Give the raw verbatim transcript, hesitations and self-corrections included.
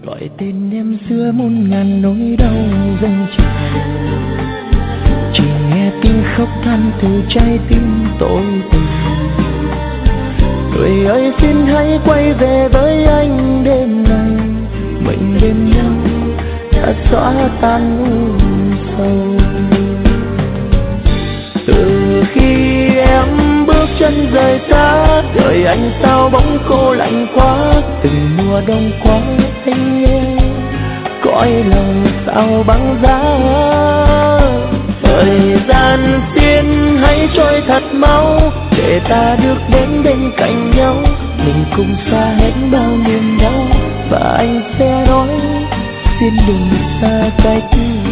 gọi tên em giữa muôn ngàn nỗi đau dâng tràn, chỉ nghe tiếng khóc than từ trái tim tôi tình. Người ơi xin hãy quay về với anh đêm nay, mình bên nhau đã xóa tan u sầu. Từ khi em bước chân rời xa, đời anh sao bóng cô lạnh quá. Từng mùa đông qua anh nghe cõi lòng sao băng giá. Thời gian xin hãy trôi thật mau, để ta được đến bên cạnh nhau. Mình cùng xa hết bao niềm đau, và anh sẽ nói xin đừng xa cách.